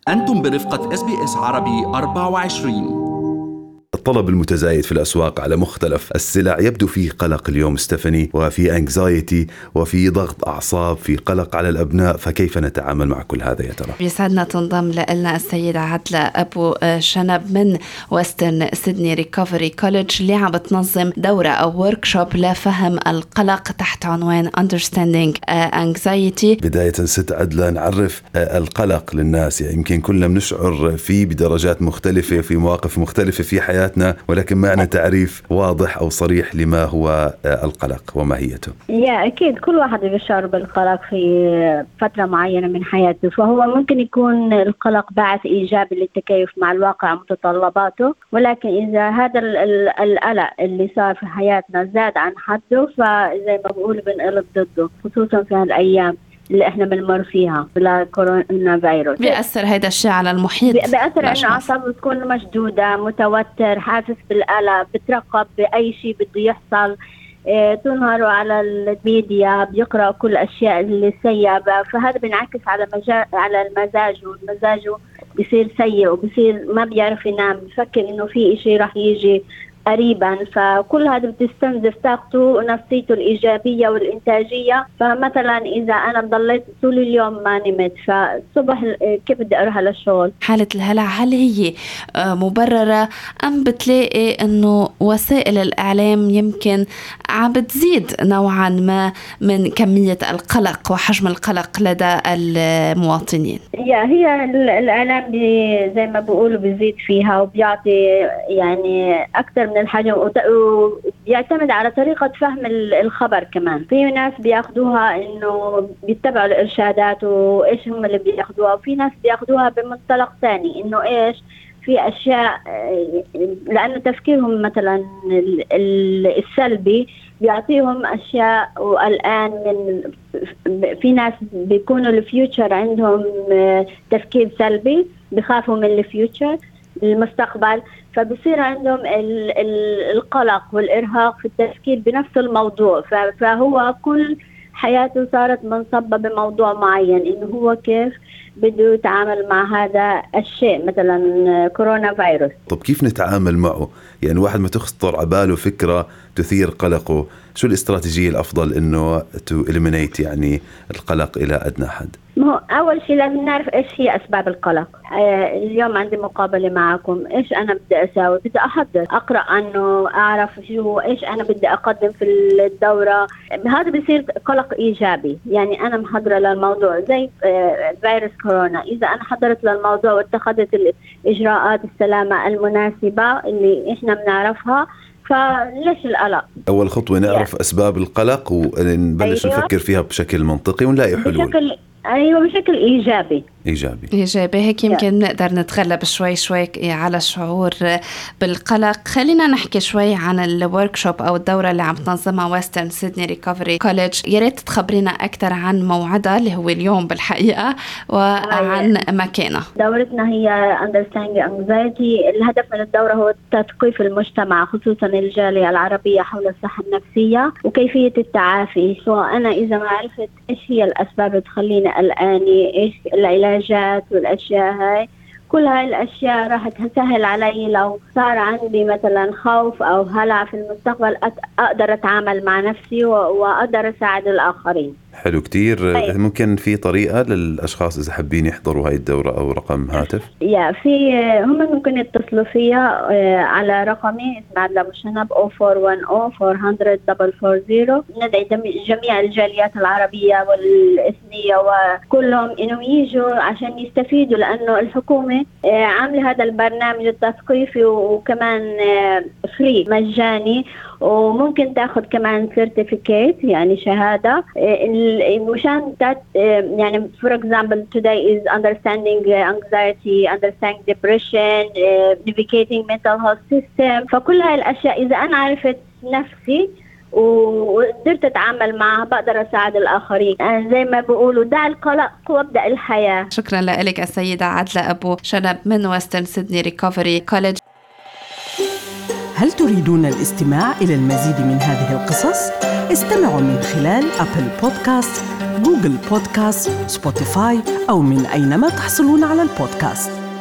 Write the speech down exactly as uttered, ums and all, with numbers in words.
أنتم برفقة إس بي إس عربي أربعة وعشرين. الطلب المتزايد في الأسواق على مختلف السلع يبدو فيه قلق اليوم ستيفاني، وفي أنكزايتي وفي ضغط أعصاب، في قلق على الأبناء، فكيف نتعامل مع كل هذا يا ترى؟ بيسعدنا تنضم لنا السيدة عدلة أبو شنب من ويسترن سيدني ريكفري كوليدج اللي عم بتنظم دورة أو وركشوب لفهم القلق تحت عنوان Understanding Anxiety. بداية ست عدلة نعرف القلق للناس، يعني يمكن كلنا بنشعر فيه بدرجات مختلفة في مواقف مختلفة في حياتنا، ولكن معنا تعريف واضح أو صريح لما هو القلق وماهيته. يا أكيد كل واحد بيشعر بالقلق في فترة معينة من حياته، فهو ممكن يكون القلق باعث إيجابي للتكيف مع الواقع ومتطلباته، ولكن إذا هذا القلق اللي صار في حياتنا زاد عن حده فزي ما بقول بنقلب ضده، خصوصا في هالأيام اللي احنا بنمر فيها بلا كورونا فيروس. بيأثر هذا الشيء على المحيط، بيأثر انه اعصابه بتكون مشدودة، متوتر، حاسس بالقلق، بترقب بأي شيء بده يحصل، اه تنهروا على الميديا، بيقرأوا كل الأشياء اللي سيئة، فهذا بينعكس على مجا... على المزاج، والمزاج بيصير سيء وبيصير ما بيعرف ينام، بفكر انه في شيء راح يجي قريبا، فكل هذا بتستنزف طاقته ونفسيته الإيجابية والإنتاجية. فمثلا إذا أنا ضليت طول اليوم ما نمت، فالصبح كيف بدي أروح للشغل؟ حالة الهلع هل هي مبررة أم بتلاقي أنه وسائل الإعلام يمكن عم بتزيد نوعا ما من كمية القلق وحجم القلق لدى المواطنين؟ هي الإعلام زي ما بيقولوا بيزيد فيها وبيعطي يعني أكثر من الحجم، وبيعتمد على طريقة فهم الخبر. كمان في ناس بياخدوها إنه بيتبعوا الإرشادات وإيش هم اللي بياخدوها، وفي ناس بياخدوها بمنطلق ثاني إنه إيش في أشياء، لأنه تفكيرهم مثلا السلبي بيعطيهم أشياء، والآن من في ناس بيكونوا الفيوتشر عندهم تفكير سلبي، بيخافوا من الفيوتشر المستقبل، فبصير عندهم القلق والإرهاق في التفكير بنفس الموضوع، فهو كل حياته صارت منصبة بموضوع معين، إنه هو كيف بده يتعامل مع هذا الشيء، مثلا كورونا فيروس. طب كيف نتعامل معه؟ يعني واحد ما تخطر عباله فكرة تثير قلقه، شو الاستراتيجية الأفضل إنه to eliminate يعني القلق إلى أدنى حد؟ ما هو أول شيء لازم نعرف إيش هي أسباب القلق. آه اليوم عندي مقابلة معكم، إيش أنا بدي أساوي؟ بدي أحضر، أقرأ عنه، أعرف شو إيش أنا بدي أقدم في الدورة. هذا بيصير قلق إيجابي، يعني أنا محضرة للموضوع زي آه فيروس كورونا. إذا أنا حضرت للموضوع واتخذت الإجراءات السلامة المناسبة اللي إحنا بنعرفها، فليش القلق؟ أول خطوة نعرف أسباب القلق ونبلش أيوة. نفكر فيها بشكل منطقي ونلاقي حلول. بشكل أيوة بشكل إيجابي. إيجابي إيجابي هيك يمكن نقدر نتغلب شوي شوي على الشعور بالقلق. خلينا نحكي شوي عن الوركشوب أو الدورة اللي عم تنظمها ويسترن سيدني ريكفري كوليدج. يا ريت تخبرينا أكثر عن موعدها اللي هو اليوم بالحقيقة وعن مكانها. دورتنا هي Understanding Anxiety. الهدف من الدورة هو تثقيف المجتمع، خصوصا الجالية العربية، حول الصحة النفسية وكيفية التعافي. سواء أنا إذا ما عرفت إيش هي الأسباب تخليني قلقانة، إيش العلاج والأشياء هاي، كل هاي الأشياء راح تسهل علي لو صار عندي مثلا خوف أو هلع في المستقبل، أقدر أتعامل مع نفسي وأقدر أساعد الآخرين. حلو كتير. أي. ممكن في طريقة للأشخاص إذا حابين يحضروا هاي الدورة أو رقم هاتف؟ يا في هم ممكن يتصلوا فيها على رقمي اسمه عدلة أبو شنب أو فور وان أو فور هندرد دبل فور زيرو. ندعي جميع الجاليات العربية والإثنية وكلهم إنهم يجوا عشان يستفيدوا، لأنه الحكومة عاملة هذا البرنامج التثقيفي وكمان فري مجاني، وممكن تاخذ كمان سيرتيفيكيت يعني شهادة مشان يعني for example today is understanding anxiety, understanding depression, navigating mental health system. فكل هاي الأشياء إذا أنا عرفت نفسي وقدرت أتعامل معها بقدر أساعد الآخرين. زي ما بيقولوا دع القلق وابدأ الحياة. شكرا لك السيدة عدلة أبو شنب من ويسترن سيدني ريكفري كوليدج. هل تريدون الاستماع إلى المزيد من هذه القصص؟ استمعوا من خلال أبل بودكاست، جوجل بودكاست، سبوتيفاي أو من أينما تحصلون على البودكاست.